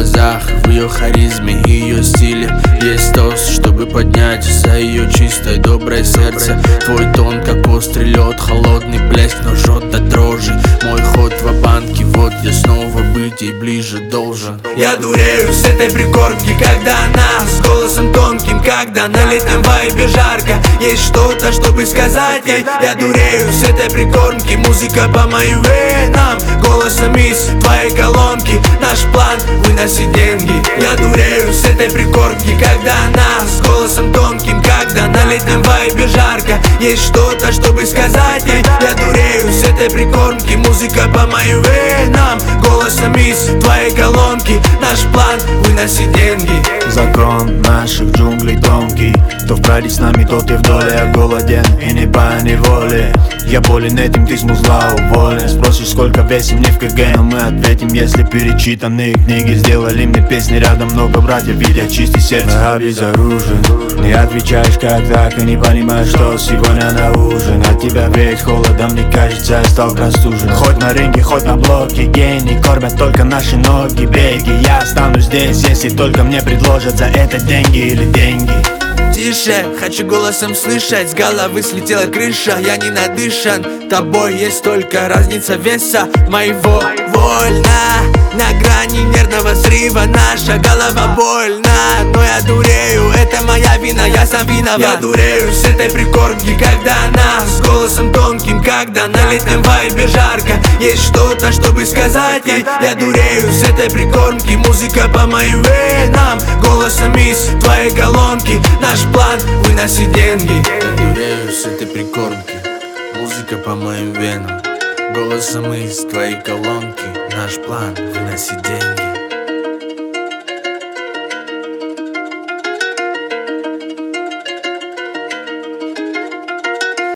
глазах, в ее харизме и ее стиле есть тост, чтобы поднять за ее чистое доброе сердце. Твой тон как острый лед, холодный блеск, но жжет до дрожи. Мой ход в банке, вот я снова быть ей ближе должен. Я дурею с этой прикормки, когда она с голосом тонким, когда на летнем вайбе жарко. Есть что-то, чтобы сказать ей. Я дурею с этой прикормки, музыка по моим венам, голосом из твоей колонки. Наш план — выносить деньги. Я дурею с этой прикормки, когда она с голосом тонким, когда на летнем вайбе жарко. Есть что-то, чтобы сказать ей. Я дурею с этой прикормки, музыка по моим венам, голосом из твоей колонки. Наш план — выносить деньги. Закон наших джунглей тонкий, кто вправе с нами, тот и вдоль. Я голоден и не по неволе, я болен этим, ты с музла уволен. Спросишь, сколько весим, не в КГ, но мы ответим, если перечитанные книги сделали мне песни. Рядом много братьев, видят чистый сердце, обезоружен. Не отвечаешь как так и не понимаешь, что сегодня на ужин. От тебя веет холодом, мне кажется, я стал простужен. Хоть на ринге, хоть на блоке, гений кормят только наши ноги. Беги, я останусь здесь, если только мне предложат за это деньги или деньги. Тише, хочу голосом слышать, с головы слетела крыша. Я не надышан тобой, есть только разница веса моего. Вольно, на грани нервного срыва, наша голова больна. Но я дурею, это моя вина, я сам виноват. Я дурею с этой прикормки, когда она с голосом тонким, когда на летнем вайбе жарко. Есть что-то, чтобы сказать ей. Я дурею с этой прикормки, музыка по моим венам, голосом из твоей колонки. Наш план — выносить деньги. Я дурею с этой прикормки, музыка по моим венам, голосом из твоей колонки. Наш план — выносить деньги.